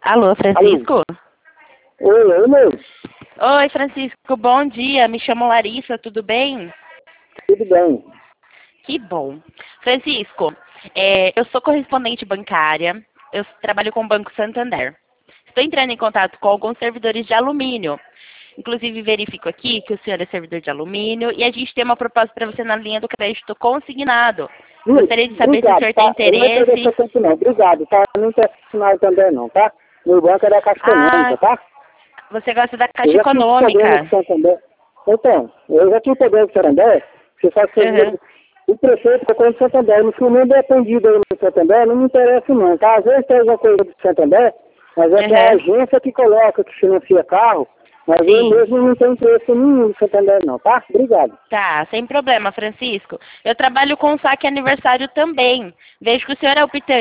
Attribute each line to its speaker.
Speaker 1: Alô, Francisco?
Speaker 2: Oi, mesmo.
Speaker 1: Oi, Francisco, bom dia. Me chamo Larissa, tudo bem?
Speaker 2: Tudo bem.
Speaker 1: Que bom. Francisco, eu sou correspondente bancária, eu trabalho com o Banco Santander. Estou entrando em contato com alguns servidores de alumínio. Inclusive, verifico aqui que o senhor é servidor de alumínio e a gente tem uma proposta para você na linha do crédito consignado. Gostaria de saber se o senhor tem
Speaker 2: Eu não vou perder
Speaker 1: interesse.
Speaker 2: seu tempo não. Obrigado, tá? Não tem sinal também não, tá? Meu banco é da Caixa Econômica, tá?
Speaker 1: Você gosta da
Speaker 2: Eu
Speaker 1: Caixa
Speaker 2: já tive problema com
Speaker 1: Econômica.
Speaker 2: o Santander. Então, eu já tive problema com o Santander. Você sabe que
Speaker 1: Uhum.
Speaker 2: o prefeito ficou com o Santander. No filme é atendido aí no Santander, não me interessa não, tá? Às vezes tem alguma coisa do Santander, mas é que a
Speaker 1: Uhum.
Speaker 2: agência que coloca, que financia carro, mas eu
Speaker 1: Sim.
Speaker 2: mesmo não tenho interesse nenhum no Santander não, tá? Obrigado.
Speaker 1: Tá, sem problema, Francisco. Eu trabalho com o saque aniversário também. Vejo que o senhor é optante.